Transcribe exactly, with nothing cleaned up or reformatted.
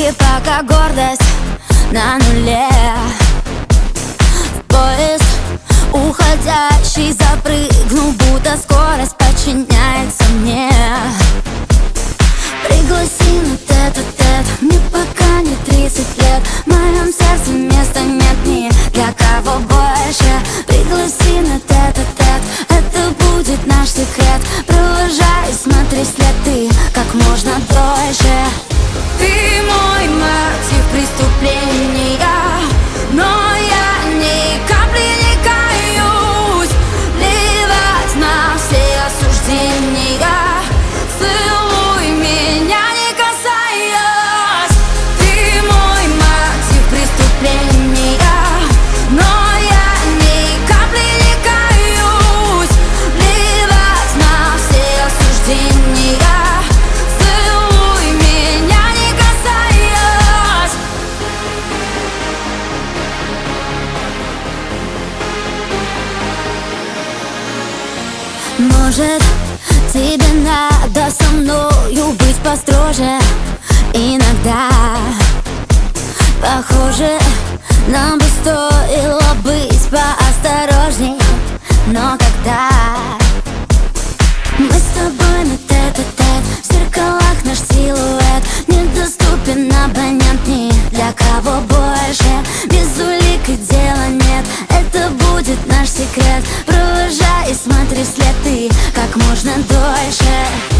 И пока гордость на нуле, в поезд уходящий запрыгну, будто скорость подчиняется мне. Пригласи на тет-а-тет, мне пока не тридцать лет. В моем сердце места нет ни для кого больше. Пригласи на тет-а-тет, это будет наш секрет. Провожай, смотри следы как можно дольше. Ты мой мотив преступления, но я ни капли не каюсь. Плевать на все осуждения, целуй меня не касаясь. Ты мой мотив преступления, но я ни капли не каюсь. Плевать на все осуждения, целуй меня не касаясь. Может, тебе надо со мною быть построже иногда. Похоже, нам бы стоило быть поосторожней. Но когда мы с тобой на тет-а-тет, в зеркалах наш силуэт недоступен абонент ни для кого больше. Без улик и дела нет, это будет наш секрет. Провожай и смотри следы как можно дольше.